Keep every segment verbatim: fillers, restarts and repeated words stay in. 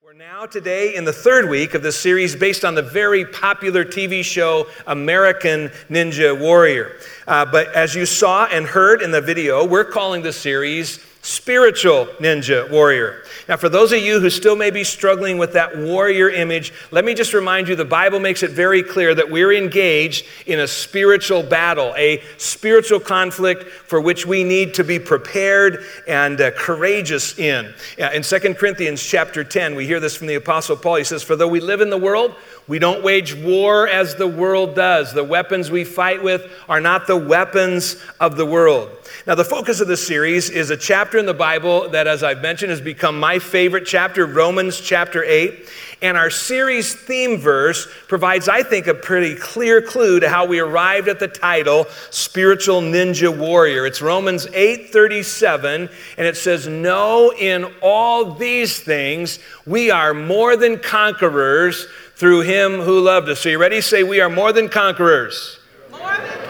We're now today in the third week of this series based on the very popular T V show American Ninja Warrior. Uh, but as you saw and heard in the video, we're calling the series Spiritual Ninja Warrior. Now, for those of you who still may be struggling with that warrior image, let me just remind you the Bible makes it very clear that we're engaged in a spiritual battle, a spiritual conflict for which we need to be prepared and uh, courageous in. Uh, in Second Corinthians chapter ten, we hear this from the Apostle Paul. He says, "For though we live in the world, we don't wage war as the world does. The weapons we fight with are not the weapons of the world." Now, the focus of this series is a chapter in the Bible that, as I've mentioned, has become my favorite chapter, Romans chapter eight. And our series theme verse provides, I think, a pretty clear clue to how we arrived at the title, Spiritual Ninja Warrior. It's Romans eight thirty-seven, and it says, "No, in all these things, we are more than conquerors through him who loved us." So you ready? Say, we are more than conquerors. More than conquerors.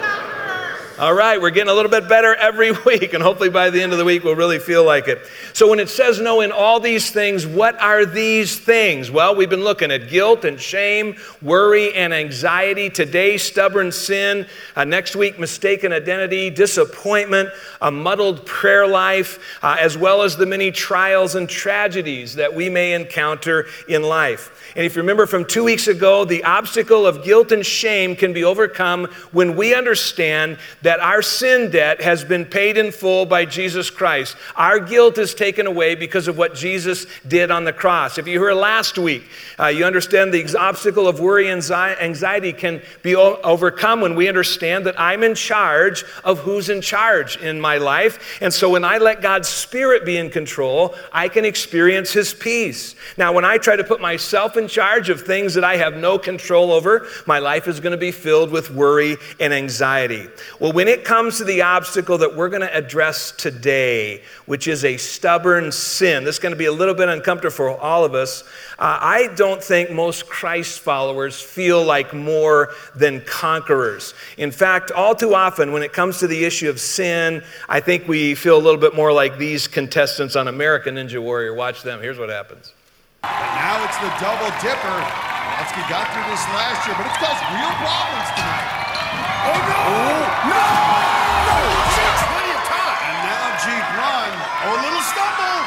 All right, we're getting a little bit better every week, and hopefully by the end of the week we'll really feel like it. So when it says no in all these things, what are these things? Well, we've been looking at guilt and shame, worry and anxiety. Today, stubborn sin. Uh, next week, mistaken identity, disappointment, a muddled prayer life, uh, as well as the many trials and tragedies that we may encounter in life. And if you remember from two weeks ago, the obstacle of guilt and shame can be overcome when we understand that our sin debt has been paid in full by Jesus Christ. Our guilt is taken away because of what Jesus did on the cross. If you heard last week, uh, you understand the obstacle of worry and anxiety can be o- overcome when we understand that I'm in charge of who's in charge in my life. And so when I let God's Spirit be in control, I can experience His peace. Now, when I try to put myself in charge of things that I have no control over, my life is going to be filled with worry and anxiety. Well, when it comes to the obstacle that we're going to address today, which is a stubborn sin, this is going to be a little bit uncomfortable for all of us. Uh, I don't think most Christ followers feel like more than conquerors. In fact, all too often when it comes to the issue of sin, I think we feel a little bit more like these contestants on American Ninja Warrior. Watch them. Here's what happens. And now it's the double dipper. Letsky got through this last year, but it's caused real problems tonight. Oh, no! Oh, no! No! Six, plenty of time. And now Jeep run. Oh, a little stumble.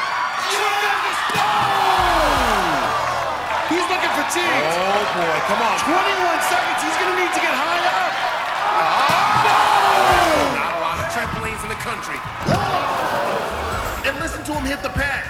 Oh! He's looking fatigued. Oh, boy. Come on. twenty-one seconds. He's going to need to get high up. Oh, no! Not a lot of trampolines in the country. Whoa! And listen to him hit the pad.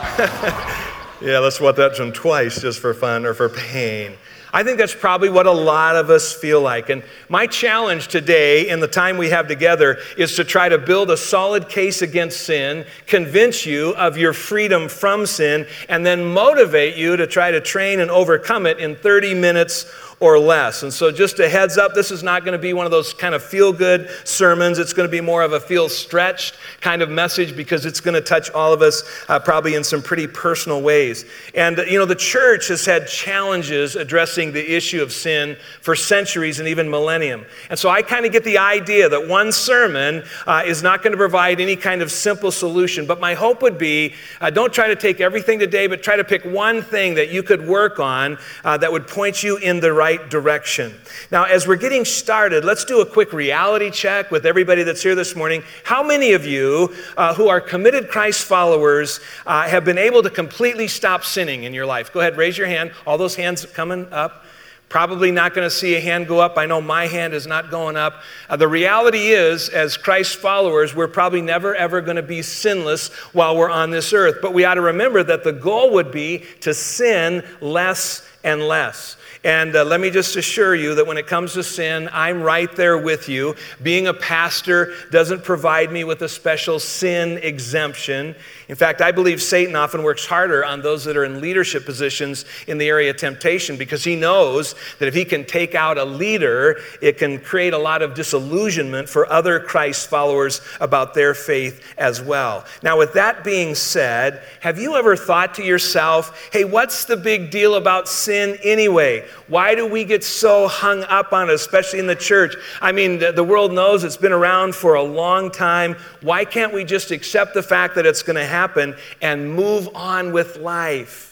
Yeah, let's watch that one twice just for fun or for pain. I think that's probably what a lot of us feel like. And my challenge today in the time we have together is to try to build a solid case against sin, convince you of your freedom from sin, and then motivate you to try to train and overcome it in thirty minutes or less. And so just a heads up, this is not going to be one of those kind of feel-good sermons. It's going to be more of a feel-stretched kind of message because it's going to touch all of us uh, probably in some pretty personal ways. And, you know, the church has had challenges addressing the issue of sin for centuries and even millennium. And so I kind of get the idea that one sermon uh, is not going to provide any kind of simple solution. But my hope would be, uh, don't try to take everything today, but try to pick one thing that you could work on uh, that would point you in the right direction. Now, as we're getting started, let's do a quick reality check with everybody that's here this morning. How many of you uh, who are committed Christ followers uh, have been able to completely stop sinning in your life? Go ahead, raise your hand. All those hands coming up. Probably not going to see a hand go up. I know my hand is not going up. Uh, the reality is, as Christ followers, we're probably never, ever going to be sinless while we're on this earth. But we ought to remember that the goal would be to sin less and less. And uh, let me just assure you that when it comes to sin, I'm right there with you. Being a pastor doesn't provide me with a special sin exemption. In fact, I believe Satan often works harder on those that are in leadership positions in the area of temptation because he knows that if he can take out a leader, it can create a lot of disillusionment for other Christ followers about their faith as well. Now, with that being said, have you ever thought to yourself, hey, what's the big deal about sin anyway? Why do we get so hung up on it, especially in the church? I mean, the, the world knows it's been around for a long time. Why can't we just accept the fact that it's going to happen and move on with life?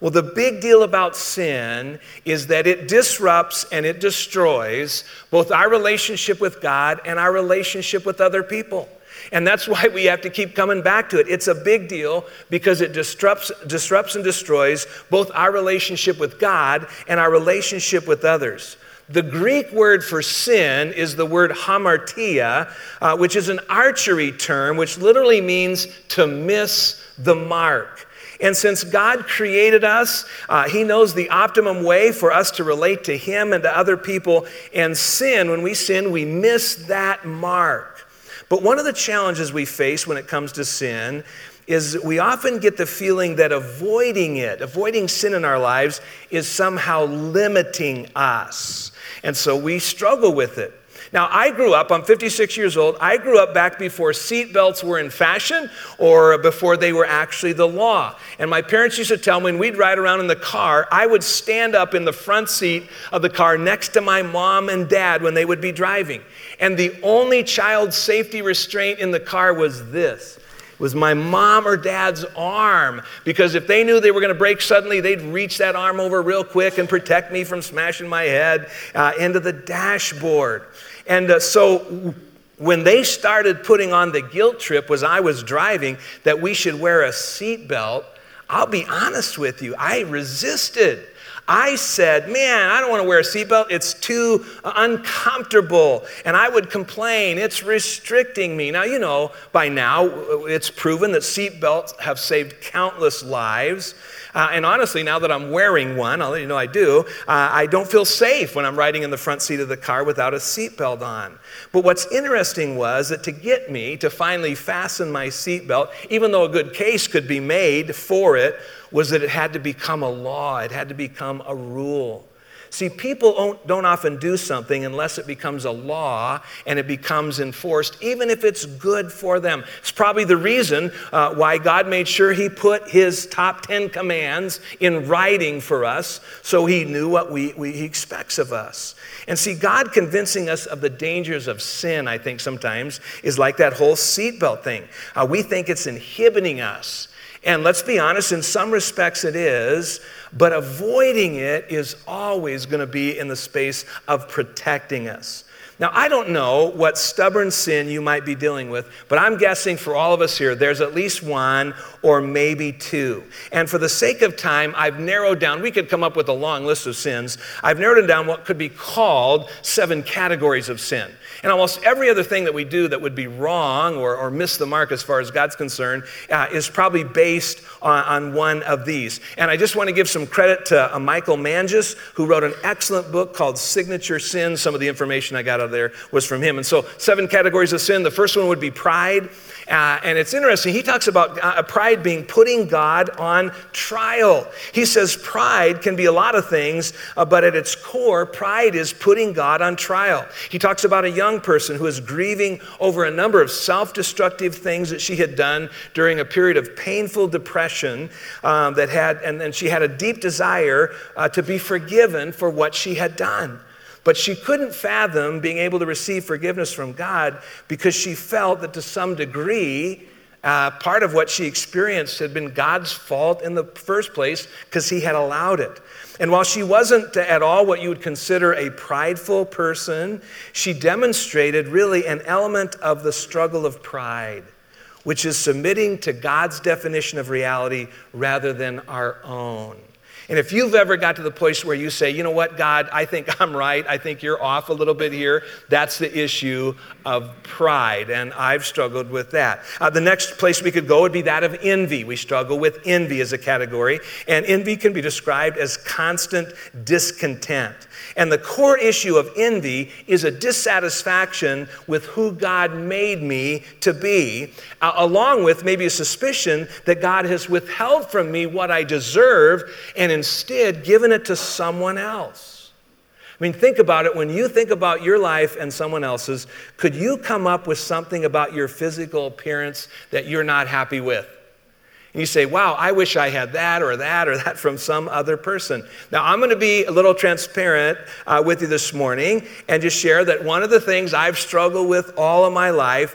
Well, the big deal about sin is that it disrupts and it destroys both our relationship with God and our relationship with other people. And that's why we have to keep coming back to it. It's a big deal because it disrupts, disrupts and destroys both our relationship with God and our relationship with others. The Greek word for sin is the word hamartia, uh, which is an archery term, which literally means to miss the mark. And since God created us, uh, he knows the optimum way for us to relate to him and to other people. And sin, when we sin, we miss that mark. But one of the challenges we face when it comes to sin is we often get the feeling that avoiding it, avoiding sin in our lives, is somehow limiting us. And so we struggle with it. Now, I grew up, I'm fifty-six years old, I grew up back before seatbelts were in fashion or before they were actually the law. And my parents used to tell me when we'd ride around in the car, I would stand up in the front seat of the car next to my mom and dad when they would be driving. And the only child safety restraint in the car was this. Was my mom or dad's arm, because if they knew they were going to brake suddenly, they'd reach that arm over real quick and protect me from smashing my head uh, into the dashboard. And uh, so when they started putting on the guilt trip as I was driving that we should wear a seatbelt, I'll be honest with you, I resisted. I said, man, I don't want to wear a seatbelt. It's too uncomfortable. And I would complain, it's restricting me. Now, you know, by now, it's proven that seatbelts have saved countless lives. Uh, and honestly, now that I'm wearing one, I'll let you know I do, uh, I don't feel safe when I'm riding in the front seat of the car without a seatbelt on. But what's interesting was that to get me to finally fasten my seatbelt, even though a good case could be made for it, was that it had to become a law. It had to become a rule. See, people don't, don't often do something unless it becomes a law and it becomes enforced, even if it's good for them. It's probably the reason uh, why God made sure he put his top ten commands in writing for us, so he knew what we, we, he expects of us. And see, God convincing us of the dangers of sin, I think sometimes, is like that whole seatbelt thing. Uh, we think it's inhibiting us. And let's be honest, in some respects it is, but avoiding it is always going to be in the space of protecting us. Now, I don't know what stubborn sin you might be dealing with, but I'm guessing for all of us here, there's at least one or maybe two. And for the sake of time, I've narrowed down, we could come up with a long list of sins. I've narrowed it down what could be called seven categories of sin. And almost every other thing that we do that would be wrong or, or miss the mark as far as God's concerned uh, is probably based on, on one of these. And I just want to give some credit to uh, Michael Manges, who wrote an excellent book called Signature Sins. Some of the information I got out of there was from him. And so seven categories of sin. The first one would be pride. Uh, and it's interesting. He talks about uh, pride being putting God on trial. He says pride can be a lot of things, uh, but at its core, pride is putting God on trial. He talks about a young person who is grieving over a number of self-destructive things that she had done during a period of painful depression um, that had, and then she had a deep desire uh, to be forgiven for what she had done. But she couldn't fathom being able to receive forgiveness from God because she felt that to some degree, uh, part of what she experienced had been God's fault in the first place because he had allowed it. And while she wasn't at all what you would consider a prideful person, she demonstrated really an element of the struggle of pride, which is submitting to God's definition of reality rather than our own. And if you've ever got to the place where you say, you know what, God, I think I'm right, I think you're off a little bit here, that's the issue of pride, and I've struggled with that. Uh, the next place we could go would be that of envy. We struggle with envy as a category, and envy can be described as constant discontent. And the core issue of envy is a dissatisfaction with who God made me to be, uh, along with maybe a suspicion that God has withheld from me what I deserve and instead given it to someone else. I mean, think about it. When you think about your life and someone else's, could you come up with something about your physical appearance that you're not happy with? And you say, wow, I wish I had that or that or that from some other person. Now, I'm going to be a little transparent uh, with you this morning and just share that one of the things I've struggled with all of my life,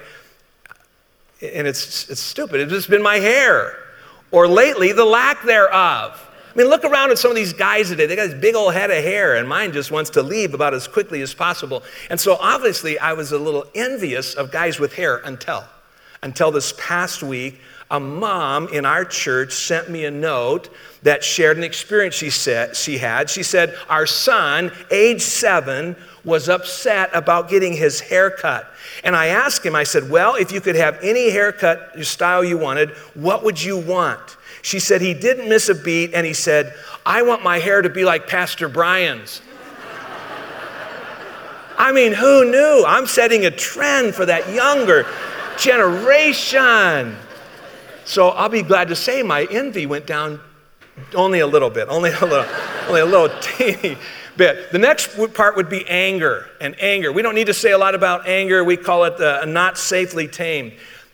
and it's, it's stupid, it's just been my hair, or lately, the lack thereof. I mean, look around at some of these guys today. They got this big old head of hair, and mine just wants to leave about as quickly as possible. And so obviously I was a little envious of guys with hair until, until this past week, a mom in our church sent me a note that shared an experience she said she had. She said, our son, age seven, was upset about getting his hair cut. And I asked him, I said, well, if you could have any haircut style you wanted, what would you want? She said he didn't miss a beat, and he said, I want my hair to be like Pastor Brian's. I mean, who knew? I'm setting a trend for that younger generation. So I'll be glad to say my envy went down only a little bit, only a little, only a little teeny bit. The next part would be anger, and anger. We don't need to say a lot about anger. We call it uh, not safely tamed.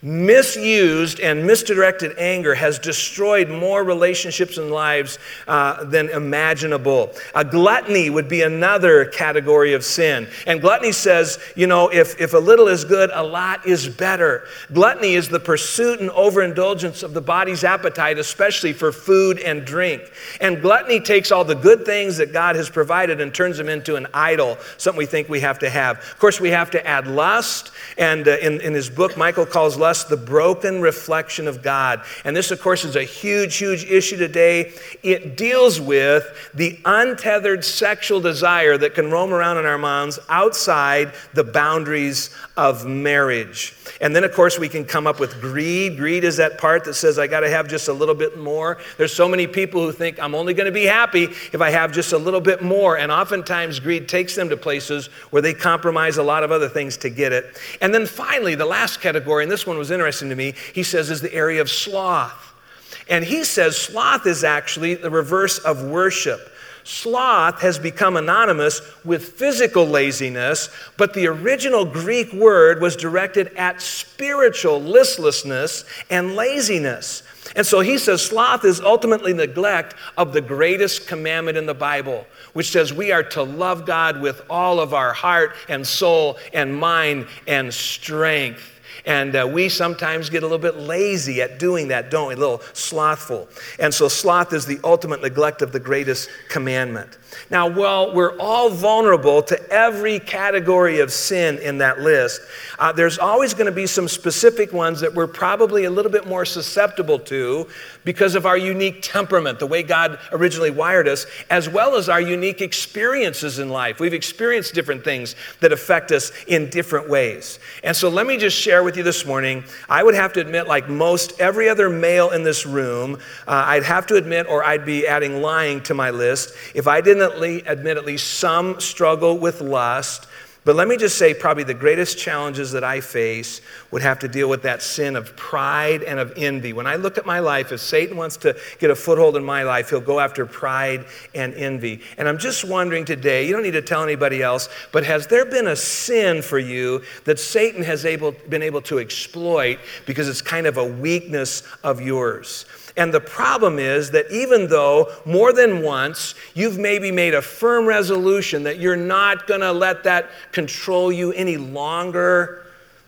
Misused and misdirected anger has destroyed more relationships and lives uh, than imaginable. A gluttony would be another category of sin. And gluttony says, you know, if, if a little is good, a lot is better. Gluttony is the pursuit and overindulgence of the body's appetite, especially for food and drink. And gluttony takes all the good things that God has provided and turns them into an idol, something we think we have to have. Of course, we have to add lust. And uh, in, in his book, Michael calls lust the broken reflection of God. And this, of course, is a huge, huge issue today. It deals with the untethered sexual desire that can roam around in our minds outside the boundaries of marriage. And then, of course, we can come up with greed. Greed is that part that says, I got to have just a little bit more. There's so many people who think, I'm only going to be happy if I have just a little bit more. And oftentimes, greed takes them to places where they compromise a lot of other things to get it. And then finally, the last category, and this one was interesting to me, he says is the area of sloth. And he says sloth is actually the reverse of worship. Sloth has become synonymous with physical laziness, but the original Greek word was directed at spiritual listlessness and laziness. And so he says sloth is ultimately neglect of the greatest commandment in the Bible, which says we are to love God with all of our heart and soul and mind and strength. And uh, we sometimes get a little bit lazy at doing that, don't we? A little slothful. And so sloth is the ultimate neglect of the greatest commandment. Now, while we're all vulnerable to every category of sin in that list, uh, there's always going to be some specific ones that we're probably a little bit more susceptible to because of our unique temperament, the way God originally wired us, as well as our unique experiences in life. We've experienced different things that affect us in different ways. And so let me just share with you this morning, I would have to admit, like most every other male in this room, uh, I'd have to admit, or I'd be adding lying to my list, if I didn't admit at least some struggle with lust. But let me just say, probably the greatest challenges that I face would have to deal with that sin of pride and of envy. When I look at my life, if Satan wants to get a foothold in my life, he'll go after pride and envy. And I'm just wondering today, you don't need to tell anybody else, but has there been a sin for you that Satan has able, been able to exploit because it's kind of a weakness of yours? And the problem is that even though more than once you've maybe made a firm resolution that you're not going to let that control you any longer,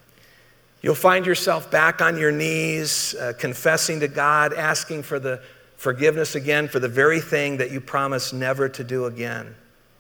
you'll find yourself back on your knees, uh, confessing to God, asking for the forgiveness again for the very thing that you promised never to do again.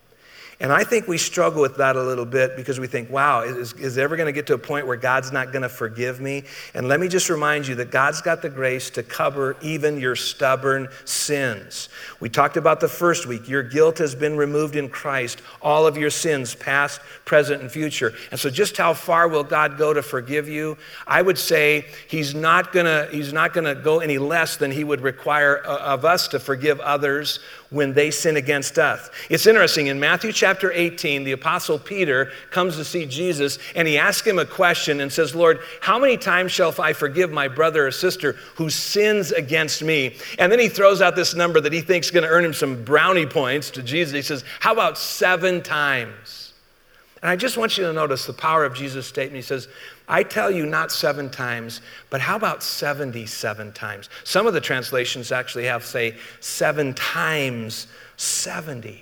And I think we struggle with that a little bit because we think, wow, is, is it ever going to get to a point where God's not going to forgive me? And let me just remind you that God's got the grace to cover even your stubborn sins. We talked about the first week. Your guilt has been removed in Christ, all of your sins, past, present, and future. And so just how far will God go to forgive you? I would say he's not going to, he's not going to go any less than he would require of us to forgive others when they sin against us. It's interesting, in Matthew chapter eighteen, the apostle Peter comes to see Jesus and he asks him a question and says, Lord, how many times shall I forgive my brother or sister who sins against me? And then he throws out this number that he thinks is going to earn him some brownie points to Jesus. He says, how about seven times? And I just want you to notice the power of Jesus' statement. He says, I tell you not seven times, but how about seventy-seven times? Some of the translations actually have say seven times seventy.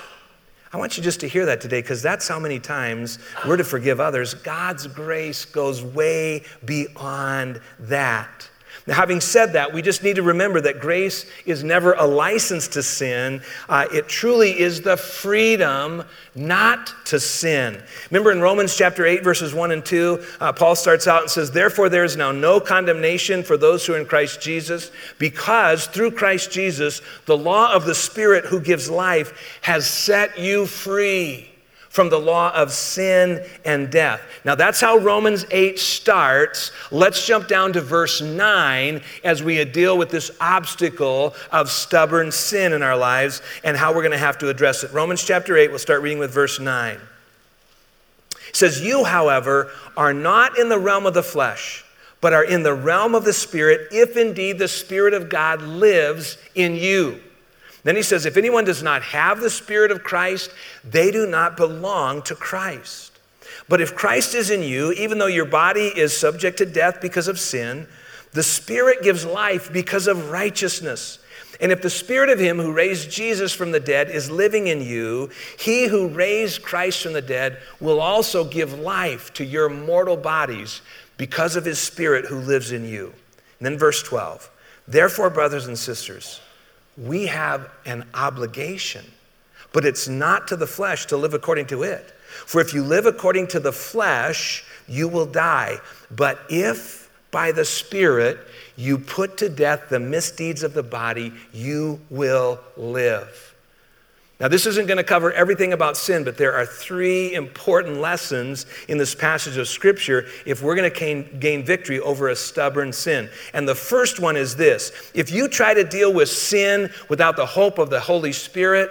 I want you just to hear that today because that's how many times we're to forgive others. God's grace goes way beyond that. Now, having said that, we just need to remember that grace is never a license to sin. Uh, it truly is the freedom not to sin. Remember in Romans chapter eight, verses one and two, uh, Paul starts out and says, therefore there is now no condemnation for those who are in Christ Jesus, because through Christ Jesus, the law of the Spirit who gives life has set you free from the law of sin and death. Now that's how Romans eight starts. Let's jump down to verse nine as we deal with this obstacle of stubborn sin in our lives and how we're going to have to address it. Romans chapter eight, we'll start reading with verse nine. It says, you, however, are not in the realm of the flesh, but are in the realm of the Spirit, if indeed the Spirit of God lives in you. Then he says, if anyone does not have the Spirit of Christ, they do not belong to Christ. But if Christ is in you, even though your body is subject to death because of sin, the Spirit gives life because of righteousness. And if the Spirit of him who raised Jesus from the dead is living in you, he who raised Christ from the dead will also give life to your mortal bodies because of his Spirit who lives in you. And then verse twelve, therefore, brothers and sisters, we have an obligation, but it's not to the flesh to live according to it. For if you live according to the flesh, you will die. But if by the Spirit you put to death the misdeeds of the body, you will live. Now, this isn't going to cover everything about sin, but there are three important lessons in this passage of Scripture if we're going to gain, gain victory over a stubborn sin. And the first one is this. If you try to deal with sin without the hope of the Holy Spirit,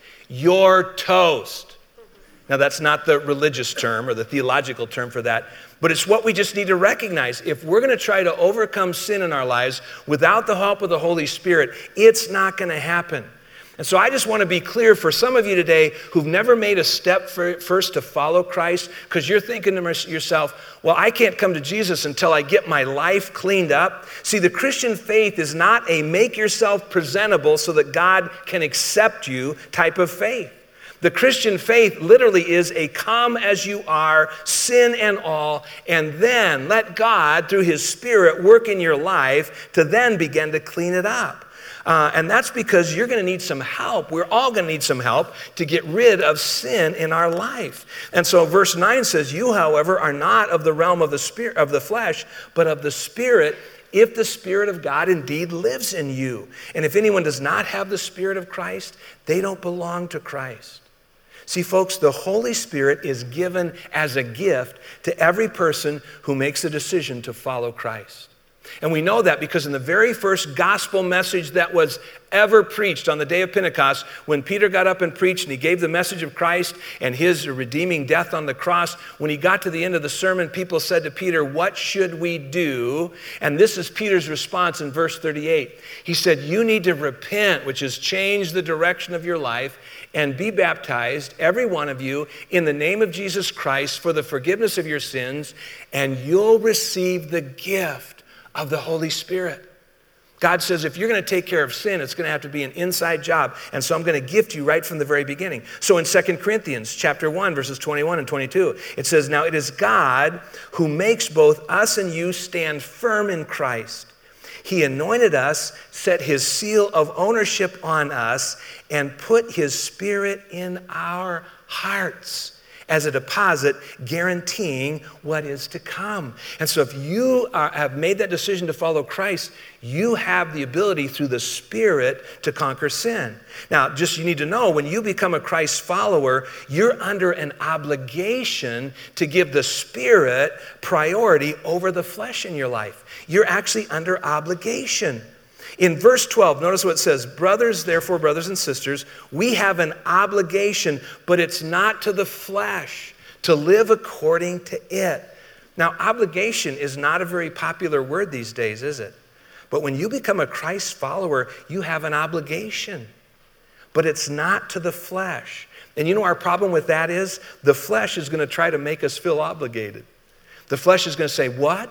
you're toast. Now, that's not the religious term or the theological term for that, but it's what we just need to recognize. If we're going to try to overcome sin in our lives without the help of the Holy Spirit, it's not going to happen. And so I just want to be clear for some of you today who've never made a step for, first to follow Christ, because you're thinking to yourself, well, I can't come to Jesus until I get my life cleaned up. See, the Christian faith is not a make yourself presentable so that God can accept you type of faith. The Christian faith literally is a come as you are, sin and all, and then let God, through his Spirit, work in your life to then begin to clean it up. Uh, and that's because you're going to need some help. We're all going to need some help to get rid of sin in our life. And so verse nine says, you, however, are not of the realm of the spirit, of the flesh, but of the Spirit, if the Spirit of God indeed lives in you. And if anyone does not have the Spirit of Christ, they don't belong to Christ. See, folks, the Holy Spirit is given as a gift to every person who makes a decision to follow Christ. And we know that because in the very first gospel message that was ever preached on the day of Pentecost, when Peter got up and preached and he gave the message of Christ and his redeeming death on the cross, when he got to the end of the sermon, people said to Peter, what should we do? And this is Peter's response in verse thirty-eight. He said, you need to repent, which is change the direction of your life, and be baptized, every one of you, in the name of Jesus Christ for the forgiveness of your sins, and you'll receive the gift of the Holy Spirit. God says, if you're going to take care of sin, it's going to have to be an inside job. And so I'm going to gift you right from the very beginning. So in Second Corinthians chapter one, verses twenty-one and twenty-two, it says, now it is God who makes both us and you stand firm in Christ. He anointed us, set his seal of ownership on us, and put his Spirit in our hearts as a deposit guaranteeing what is to come. And so if you are, have made that decision to follow Christ, you have the ability through the Spirit to conquer sin. Now, just you need to know, when you become a Christ follower, you're under an obligation to give the Spirit priority over the flesh in your life. You're actually under obligation. In verse twelve, notice what it says, brothers, therefore, brothers and sisters, we have an obligation, but it's not to the flesh, to live according to it. Now, obligation is not a very popular word these days, is it? But when you become a Christ follower, you have an obligation, but it's not to the flesh. And you know our problem with that is, the flesh is going to try to make us feel obligated. The flesh is going to say, what?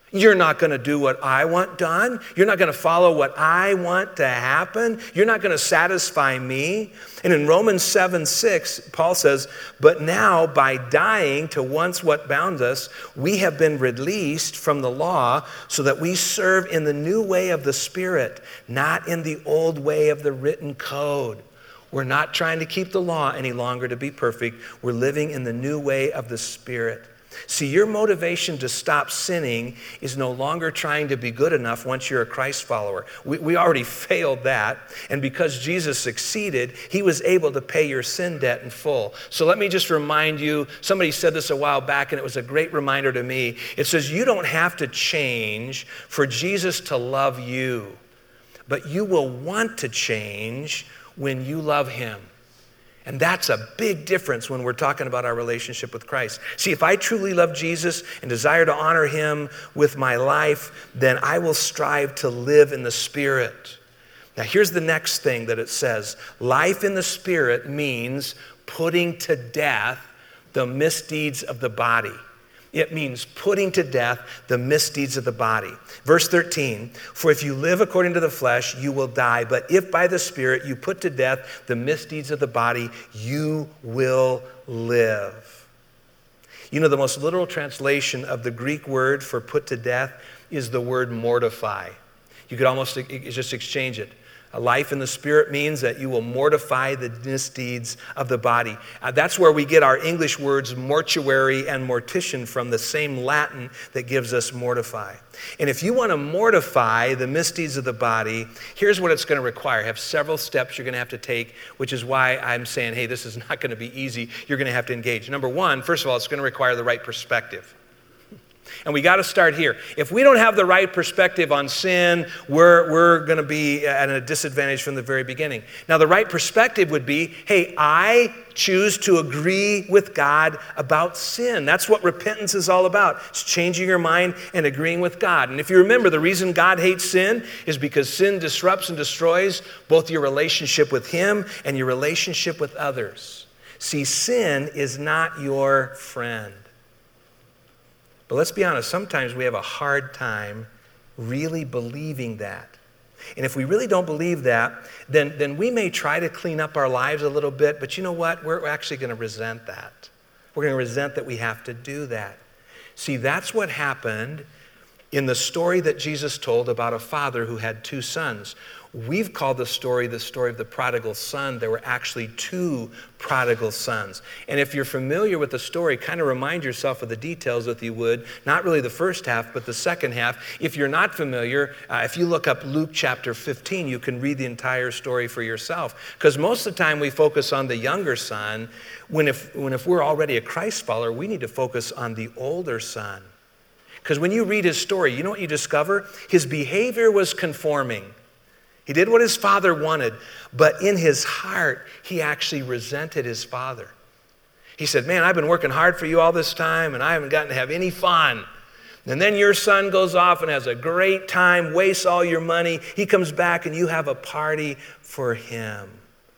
You're not going to do what I want done. You're not going to follow what I want to happen. You're not going to satisfy me. And in Romans seven six, Paul says, but now by dying to once what bound us, we have been released from the law so that we serve in the new way of the Spirit, not in the old way of the written code. We're not trying to keep the law any longer to be perfect. We're living in the new way of the Spirit. See, your motivation to stop sinning is no longer trying to be good enough once you're a Christ follower. We, we already failed that. And because Jesus succeeded, he was able to pay your sin debt in full. So let me just remind you, somebody said this a while back, and it was a great reminder to me. It says, you don't have to change for Jesus to love you, but you will want to change when you love him. And that's a big difference when we're talking about our relationship with Christ. See, if I truly love Jesus and desire to honor him with my life, then I will strive to live in the Spirit. Now, here's the next thing that it says. Life in the Spirit means putting to death the misdeeds of the body. It means putting to death the misdeeds of the body. Verse thirteen, for if you live according to the flesh, you will die. But if by the Spirit you put to death the misdeeds of the body, you will live. You know, the most literal translation of the Greek word for put to death is the word mortify. You could almost just exchange it. A life in the Spirit means that you will mortify the misdeeds of the body. Uh, that's where we get our English words mortuary and mortician from, the same Latin that gives us mortify. And if you want to mortify the misdeeds of the body, here's what it's going to require. You have several steps you're going to have to take, which is why I'm saying, hey, this is not going to be easy. You're going to have to engage. Number one, first of all, it's going to require the right perspective. And we got to start here. If we don't have the right perspective on sin, we're, we're going to be at a disadvantage from the very beginning. Now, the right perspective would be, hey, I choose to agree with God about sin. That's what repentance is all about. It's changing your mind and agreeing with God. And if you remember, the reason God hates sin is because sin disrupts and destroys both your relationship with him and your relationship with others. See, sin is not your friend. But let's be honest, sometimes we have a hard time really believing that. And if we really don't believe that, then, then we may try to clean up our lives a little bit, but you know what? We're actually going to resent that. We're going to resent that we have to do that. See, that's what happened in the story that Jesus told about a father who had two sons. We've called the story the story of the prodigal son. There were actually two prodigal sons. And if you're familiar with the story, kind of remind yourself of the details if you would. Not really the first half, but the second half. If you're not familiar, uh, if you look up Luke chapter fifteen, you can read the entire story for yourself. Because most of the time we focus on the younger son, when if, when if we're already a Christ follower, we need to focus on the older son. Because when you read his story, you know what you discover? His behavior was conforming. He did what his father wanted, but in his heart, he actually resented his father. He said, man, I've been working hard for you all this time, and I haven't gotten to have any fun. And then your son goes off and has a great time, wastes all your money. He comes back, and you have a party for him.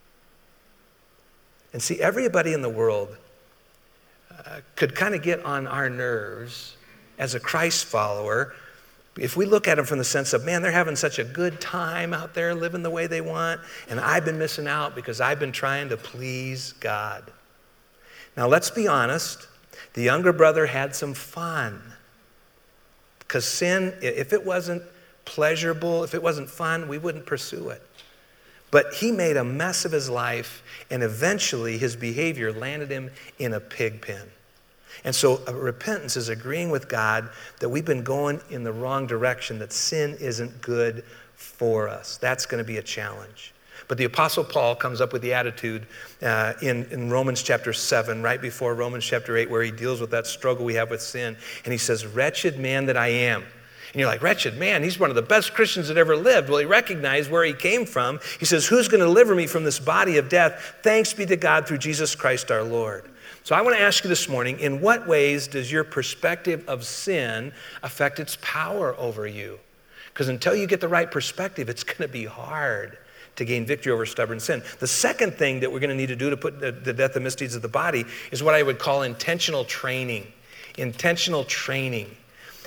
And see, everybody in the world uh, could kind of get on our nerves as a Christ follower if we look at them from the sense of, man, they're having such a good time out there living the way they want, and I've been missing out because I've been trying to please God. Now, let's be honest. The younger brother had some fun. Because sin, if it wasn't pleasurable, if it wasn't fun, we wouldn't pursue it. But he made a mess of his life, and eventually his behavior landed him in a pig pen. And so uh, repentance is agreeing with God that we've been going in the wrong direction, that sin isn't good for us. That's going to be a challenge. But the Apostle Paul comes up with the attitude uh, in, in Romans chapter seven, right before Romans chapter eight, where he deals with that struggle we have with sin. And he says, wretched man that I am. And you're like, wretched man, he's one of the best Christians that ever lived. Well, he recognized where he came from. He says, who's going to deliver me from this body of death? Thanks be to God through Jesus Christ our Lord. So I want to ask you this morning, in what ways does your perspective of sin affect its power over you? Because until you get the right perspective, it's going to be hard to gain victory over stubborn sin. The second thing that we're going to need to do to put the, the death and misdeeds of the body is what I would call intentional training. Intentional training.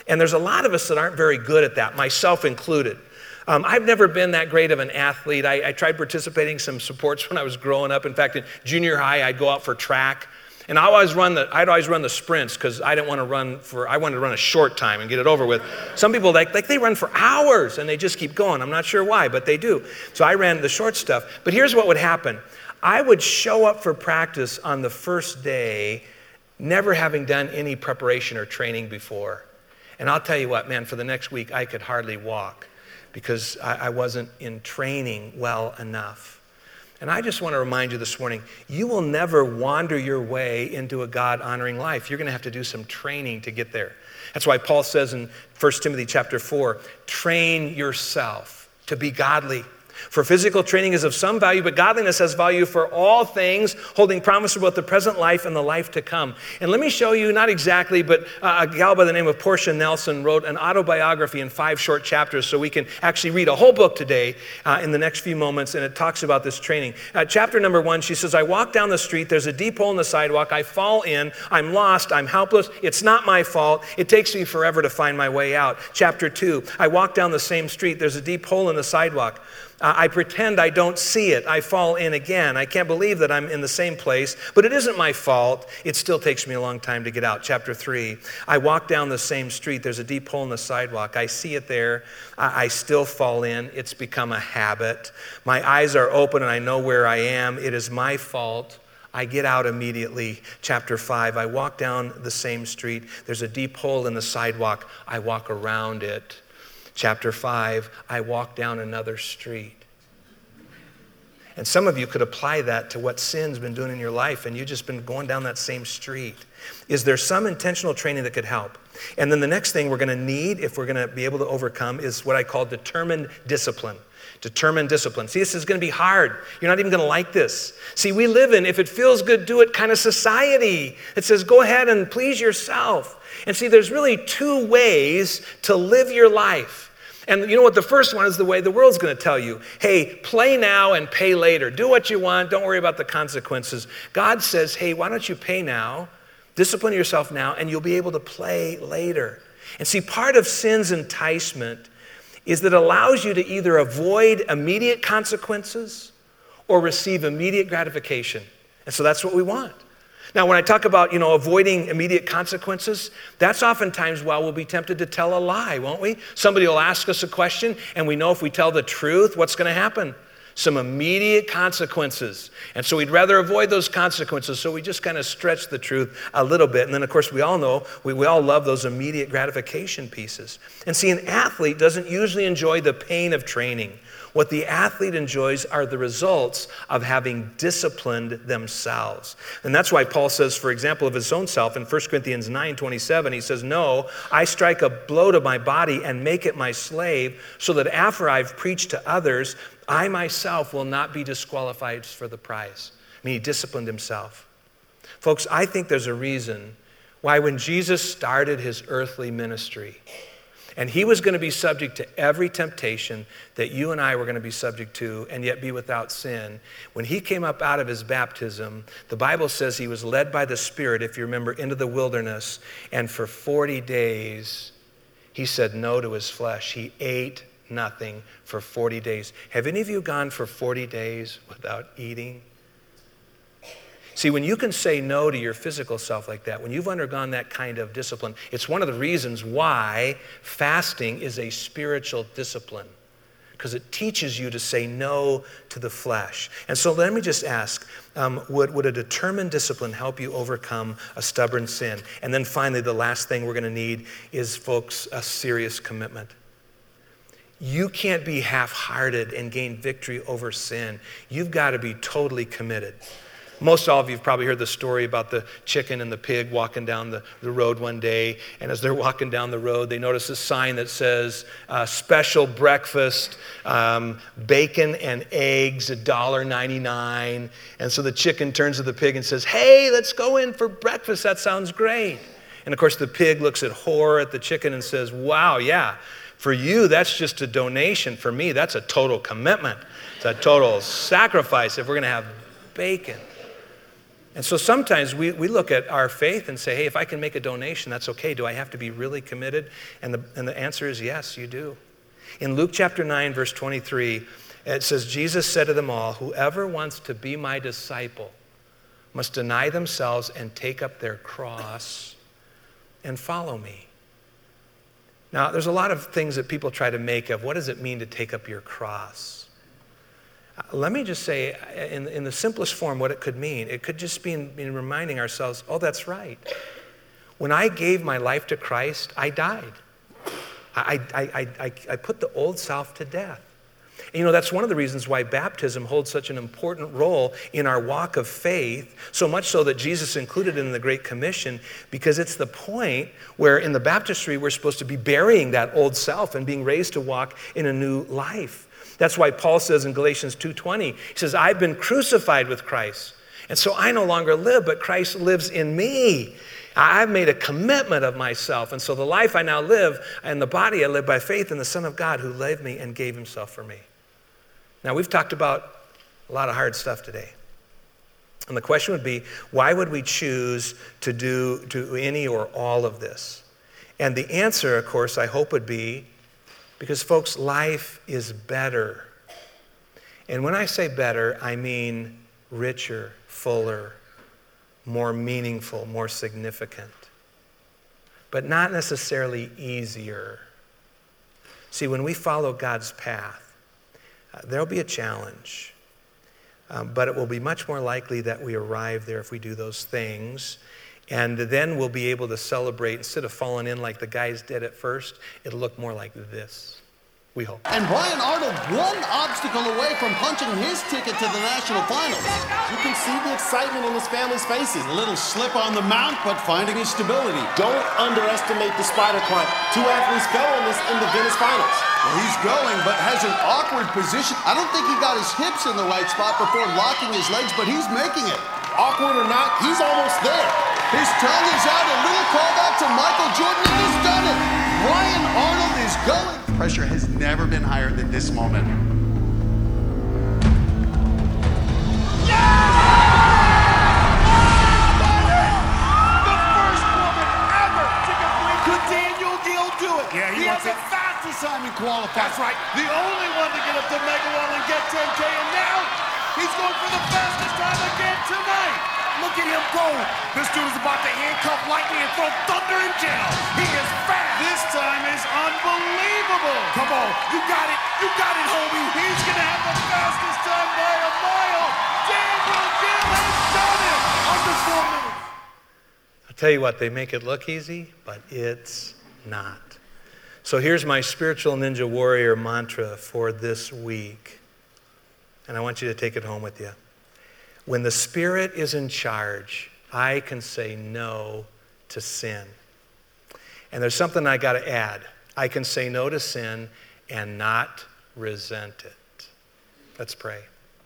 And there's a lot of us that aren't very good at that, myself included. Um, I've never been that great of an athlete. I, I tried participating in some sports when I was growing up. In fact, in junior high, I'd go out for track. And I always run the, I'd always run the sprints because I didn't want to run for, I wanted to run a short time and get it over with. Some people, like, like they run for hours and they just keep going. I'm not sure why, but they do. So I ran the short stuff. But here's what would happen. I would show up for practice on the first day, never having done any preparation or training before. And I'll tell you what, man, for the next week, I could hardly walk because I, I wasn't in training well enough. And I just want to remind you this morning, you will never wander your way into a God-honoring life. You're going to have to do some training to get there. That's why Paul says in First Timothy chapter four, train yourself to be godly. For physical training is of some value, but godliness has value for all things, holding promise about the present life and the life to come. And let me show you, not exactly, but uh, a gal by the name of Portia Nelson wrote an autobiography in five short chapters, so we can actually read a whole book today uh, in the next few moments, and it talks about this training. Uh, chapter number one, she says, I walk down the street, there's a deep hole in the sidewalk, I fall in, I'm lost, I'm helpless, it's not my fault, it takes me forever to find my way out. Chapter two, I walk down the same street, there's a deep hole in the sidewalk. Uh, I pretend I don't see it. I fall in again. I can't believe that I'm in the same place, but it isn't my fault. It still takes me a long time to get out. Chapter three, I walk down the same street. There's a deep hole in the sidewalk. I see it there. I, I still fall in. It's become a habit. My eyes are open and I know where I am. It is my fault. I get out immediately. Chapter five, I walk down the same street. There's a deep hole in the sidewalk. I walk around it. Chapter five, I walk down another street. And some of you could apply that to what sin's been doing in your life, and you've just been going down that same street. Is there some intentional training that could help? And then the next thing we're going to need, if we're going to be able to overcome, is what I call determined discipline. Determined discipline. See, this is going to be hard. You're not even going to like this. See, we live in, if it feels good, do it kind of society. It says, go ahead and please yourself. And see, there's really two ways to live your life. And you know what? The first one is the way the world's going to tell you. Hey, play now and pay later. Do what you want. Don't worry about the consequences. God says, hey, why don't you pay now, discipline yourself now, and you'll be able to play later. And see, part of sin's enticement is that it allows you to either avoid immediate consequences or receive immediate gratification. And so that's what we want. Now, when I talk about, you know, avoiding immediate consequences, that's oftentimes why we'll be tempted to tell a lie, won't we? Somebody will ask us a question, and we know if we tell the truth, what's going to happen? Some immediate consequences. And so we'd rather avoid those consequences, so we just kind of stretch the truth a little bit. And then, of course, we all know, we, we all love those immediate gratification pieces. And see, an athlete doesn't usually enjoy the pain of training. What the athlete enjoys are the results of having disciplined themselves. And that's why Paul says, for example, of his own self in First Corinthians nine twenty-seven, he says, no, I strike a blow to my body and make it my slave, so that after I've preached to others, I myself will not be disqualified for the prize. I mean, he disciplined himself. Folks, I think there's a reason why when Jesus started his earthly ministry, and he was going to be subject to every temptation that you and I were going to be subject to, and yet be without sin. When he came up out of his baptism, the Bible says he was led by the Spirit, if you remember, into the wilderness. And for forty days, he said no to his flesh. He ate nothing for forty days. Have any of you gone for forty days without eating? See, when you can say no to your physical self like that, when you've undergone that kind of discipline, it's one of the reasons why fasting is a spiritual discipline, because it teaches you to say no to the flesh. And so let me just ask, um, would, would a determined discipline help you overcome a stubborn sin? And then finally, the last thing we're going to need is, folks, a serious commitment. You can't be half-hearted and gain victory over sin. You've got to be totally committed. Most all of you have probably heard the story about the chicken and the pig walking down the, the road one day. And as they're walking down the road, they notice a sign that says, uh, special breakfast, um, bacon and eggs, one dollar and ninety-nine cents. And so the chicken turns to the pig and says, hey, let's go in for breakfast. That sounds great. And of course, the pig looks at horror at the chicken and says, wow, yeah, for you, that's just a donation. For me, that's a total commitment. It's a total sacrifice if we're going to have bacon. And so sometimes we, we look at our faith and say, hey, if I can make a donation, that's okay. Do I have to be really committed? And the, and the answer is yes, you do. In Luke chapter nine, verse twenty-three, it says, Jesus said to them all, whoever wants to be my disciple must deny themselves and take up their cross and follow me. Now, there's a lot of things that people try to make of what does it mean to take up your cross? Let me just say, in, in the simplest form, what it could mean. It could just be in, in reminding ourselves, oh, that's right. When I gave my life to Christ, I died. I, I, I, I, I put the old self to death. And you know, that's one of the reasons why baptism holds such an important role in our walk of faith, so much so that Jesus included it in the Great Commission, because it's the point where in the baptistry we're supposed to be burying that old self and being raised to walk in a new life. That's why Paul says in Galatians two twenty, he says, I've been crucified with Christ. And so I no longer live, but Christ lives in me. I've made a commitment of myself. And so the life I now live in the body, I live by faith in the Son of God who loved me and gave himself for me. Now, we've talked about a lot of hard stuff today. And the question would be, why would we choose to do, do any or all of this? And the answer, of course, I hope would be, because, folks, life is better. And when I say better, I mean richer, fuller, more meaningful, more significant. But not necessarily easier. See, when we follow God's path, uh, there'll be a challenge. Um, but it will be much more likely that we arrive there if we do those things. And then we'll be able to celebrate, instead of falling in like the guys did at first, it'll look more like this, we hope. And Brian Arnold, one obstacle away from punching his ticket to the national finals. You can see the excitement in his family's faces. A little slip on the mount, but finding his stability. Don't underestimate the spider climb. Two athletes fell on this in the Venice finals. Well, he's going, but has an awkward position. I don't think he got his hips in the right spot before locking his legs, but he's making it. Awkward or not, he's almost there. His tongue is out, a little callback to Michael Jordan, and he's done it. Brian Arnold is going. Pressure has never been higher than this moment. Could Daniel Gill do it? Yeah, he he has wants the it. fastest time in qualifying. That's right. The only one to get up to Mega Wall and get ten K, and now he's going for the fastest time again tonight. Look at him go. This dude is about to handcuff lightning and throw thunder in jail. He is fast. This time is unbelievable. Come on. You got it. You got it, homie. He's going to have the fastest time by a mile. Daniel Gill has done it. Under four minutes. I'll tell you what, they make it look easy, but it's not. So here's my spiritual ninja warrior mantra for this week. And I want you to take it home with you. When the Spirit is in charge, I can say no to sin. And there's something I got to add. I can say no to sin and not resent it. Let's pray.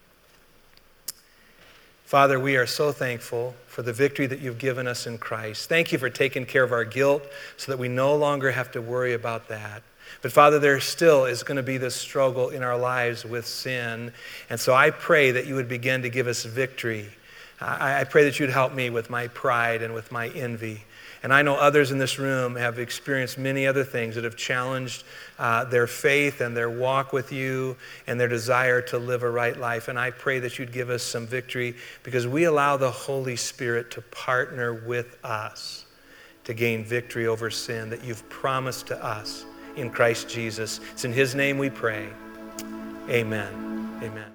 Father, we are so thankful for the victory that you've given us in Christ. Thank you for taking care of our guilt so that we no longer have to worry about that. But Father, there still is going to be this struggle in our lives with sin. And so I pray that you would begin to give us victory. I, I pray that you'd help me with my pride and with my envy. And I know others in this room have experienced many other things that have challenged uh, their faith and their walk with you and their desire to live a right life. And I pray that you'd give us some victory because we allow the Holy Spirit to partner with us to gain victory over sin that you've promised to us in Christ Jesus. It's in his name we pray. Amen. Amen.